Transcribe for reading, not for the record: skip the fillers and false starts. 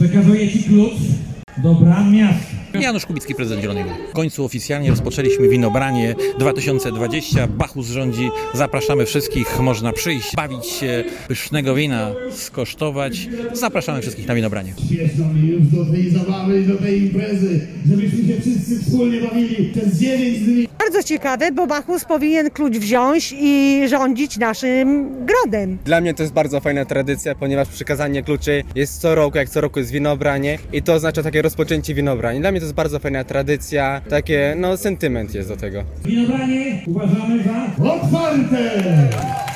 Przekazuję Ci klucz do bram miasta. Janusz Kubicki, prezydent Zielonej Góry. W końcu oficjalnie rozpoczęliśmy winobranie 2020. Bachus rządzi. Zapraszamy wszystkich. Można przyjść, bawić się, pysznego wina skosztować. Zapraszamy wszystkich na winobranie. Śpieszno mi już do tej zabawy, do tej imprezy, żebyśmy się wszyscy wspólnie bawili przez 9 dni. Bardzo ciekawe, bo Bachus powinien klucz wziąć i rządzić naszym grodem. Dla mnie to jest bardzo fajna tradycja, ponieważ przekazanie kluczy jest co roku, jak co roku jest winobranie i to oznacza takie rozpoczęcie winobrania. Dla mnie to jest bardzo fajna tradycja, takie sentyment jest do tego. Winobranie uważamy za Otwarte!